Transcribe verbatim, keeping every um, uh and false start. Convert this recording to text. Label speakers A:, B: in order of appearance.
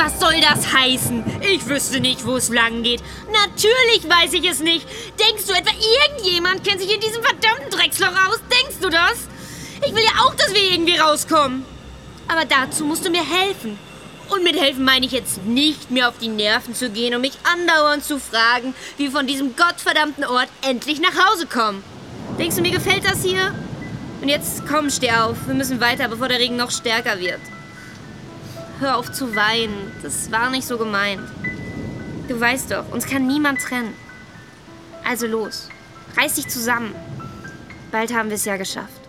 A: Was soll das heißen? Ich wüsste nicht, wo es lang geht. Natürlich weiß ich es nicht. Denkst du etwa, irgendjemand kennt sich in diesem verdammten Drecksloch aus? Denkst du das? Ich will ja auch, dass wir irgendwie rauskommen. Aber dazu musst du mir helfen. Und mit helfen meine ich jetzt nicht, mir auf die Nerven zu gehen und mich andauernd zu fragen, wie wir von diesem gottverdammten Ort endlich nach Hause kommen. Denkst du, mir gefällt das hier? Und jetzt komm, steh auf. Wir müssen weiter, bevor der Regen noch stärker wird. Hör auf zu weinen. Das war nicht so gemeint. Du weißt doch, uns kann niemand trennen. Also los, reiß dich zusammen. Bald haben wir es ja geschafft.